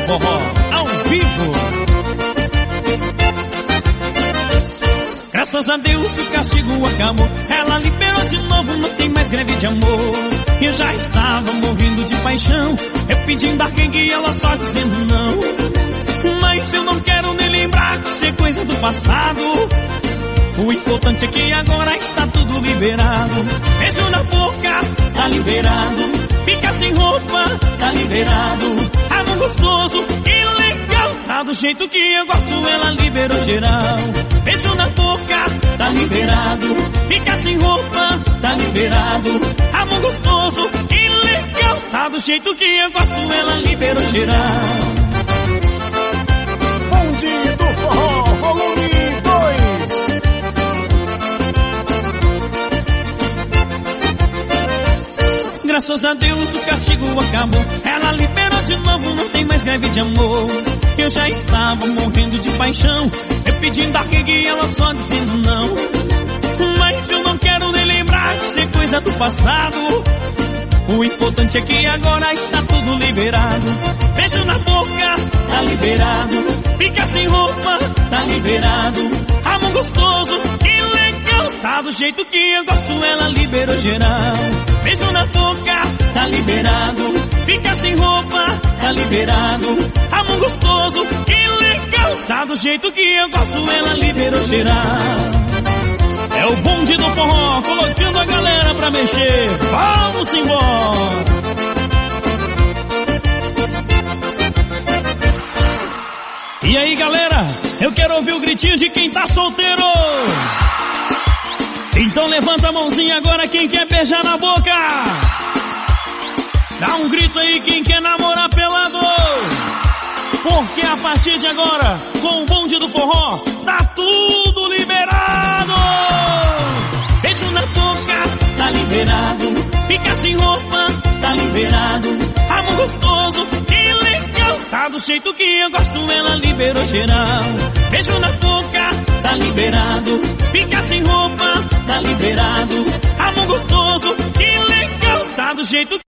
Forró, ao vivo. Graças a Deus o castigo acabou. Ela liberou de novo, não tem mais greve de amor. Eu já estava morrendo de paixão, eu pedindo a quem que ela só dizendo não. Mas eu não quero nem lembrar de ser coisa do passado. O importante é que agora está tudo liberado. Beijo na boca, tá liberado. Fica sem roupa, tá liberado. Amor gostoso e legal, tá do jeito que eu gosto, ela liberou geral. Beijo na boca, tá liberado. Fica sem roupa, tá liberado. Amor gostoso e legal, tá do jeito que eu gosto, ela liberou geral. Bonde do Forró, volume 2. Graças a Deus o castigo acabou. Ela liberou de novo, não tem mais greve de amor. Eu já estava morrendo de paixão, eu pedindo a quem que ela só dizendo não. Mas eu não quero nem lembrar de ser coisa do passado. O importante é que agora está tudo liberado. Beijo na boca, tá liberado. Fica sem roupa, tá liberado. Amor gostoso e legal, tá do jeito que eu gosto, ela liberou geral. Beijo na boca, tá liberado. Fica sem roupa, tá liberado. Amor gostoso e legal, tá do jeito que eu gosto, ela liberou geral. É o bonde do forró, colocando a galera pra mexer. Vamos embora! E aí, galera, eu quero ouvir o gritinho de quem tá solteiro. Então levanta a mãozinha agora quem quer beijar na boca. Dá um grito aí quem quer namorar pelado. Porque a partir de agora, com o bonde do forró, tá tudo liberado. Beijo na boca, tá liberado. Fica sem roupa, tá liberado. Amor gostoso e legal, tá do jeito que eu gosto, ela liberou geral. Beijo na boca, tá liberado. Fica sem roupa, tá liberado. Amor gostoso e legal, tá do jeito